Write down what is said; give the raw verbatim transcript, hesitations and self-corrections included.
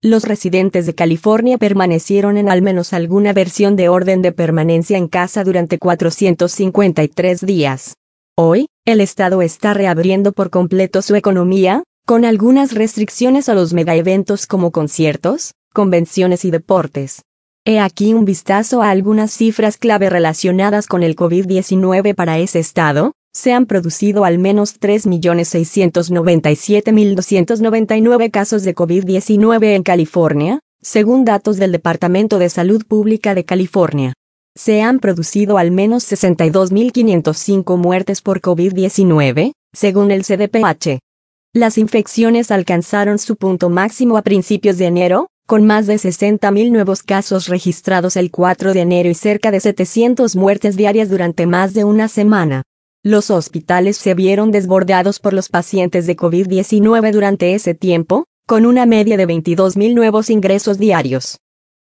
Los residentes de California permanecieron en al menos alguna versión de orden de permanencia en casa durante cuatrocientos cincuenta y tres días. Hoy, el estado está reabriendo por completo su economía, con algunas restricciones a los megaeventos como conciertos, convenciones y deportes. He aquí un vistazo a algunas cifras clave relacionadas con el COVID diecinueve para ese estado. Se han producido al menos tres millones seiscientos noventa y siete mil doscientos noventa y nueve casos de COVID diecinueve en California, según datos del Departamento de Salud Pública de California. Se han producido al menos sesenta y dos mil quinientas cinco muertes por COVID diecinueve, según el C D P H. Las infecciones alcanzaron su punto máximo a principios de enero, con más de sesenta mil nuevos casos registrados el cuatro de enero y cerca de setecientas muertes diarias durante más de una semana. Los hospitales se vieron desbordados por los pacientes de COVID diecinueve durante ese tiempo, con una media de veintidós mil nuevos ingresos diarios.